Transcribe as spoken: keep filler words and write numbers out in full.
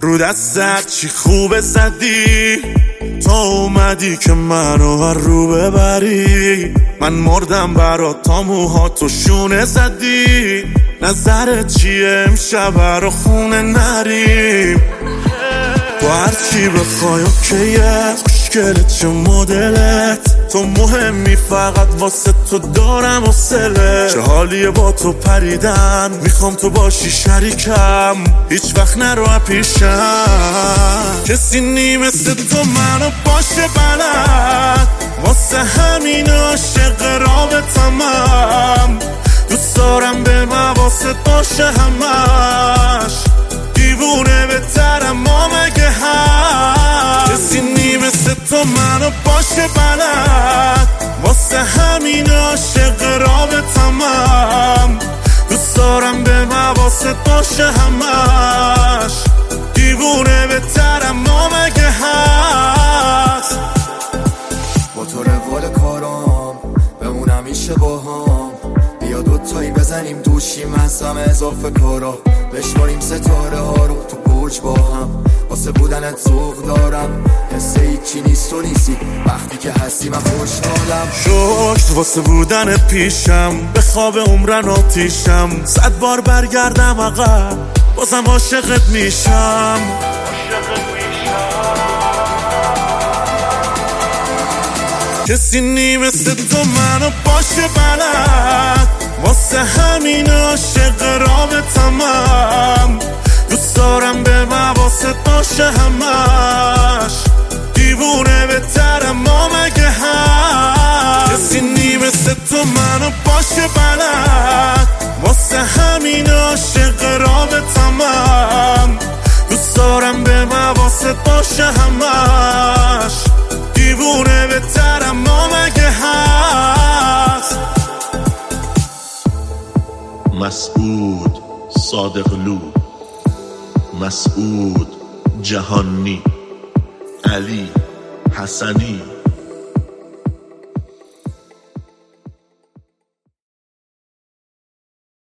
رو دستت چی خوبه زدی، تا اومدی که منو هر رو ببری. من مردم برات تا موهاتو شونه زدی. نظرت چیه امشب رو خونه نریم؟ تو هرچی بخوای اوکیه، خوشگله چه مدلت، تو مهمی فقط واسه تو دارم حوصله. چه حالیه با تو پریدن، میخوام تو باشی شریکم، هیچ وقت نرو پیشم. کسی نی مثل تو منو باشه بلد، واسه همین عاشق رابطمم. دوست دارم به مواست باشه همش، دیوونه بهترم ما مگه هست. کسی نی مثل تو منو باشه بلد، واسه همین عاشق رابطمم. دوست دارم به مواست باشه همش، دیوونه بهترم ما مگه هست. با تو روال کارام بمون همیشه با هم، بیا دوتایی بزنیم دوشیم از همه اضافه کارا، بشماریم ستاره ها رو تو برج با هم. واسه بودنت ذوق دارم، حس هیچی نیست و نیستی، وقتی که هستی من خوشحالم. شکر واسه بودنت پیشم، به خواب عمرن آتیشم. صد بار برگردم عقب بازم عاشقت میشم. کسی نی مثل تو منو باشه بلد، واسه همین عاشق رابطمم. دوست دارم به مواست باشه همش، دیوونه بهترم ما مگه هست. کسی نی مثل تو منو باشه بلد، واسه همین عاشق رابطمم. دوست دارم به مواست باشه همش، دیوونه بهترم ما مگه هست. مسعود صادقلو، مسعود جهانی، علی حسنی.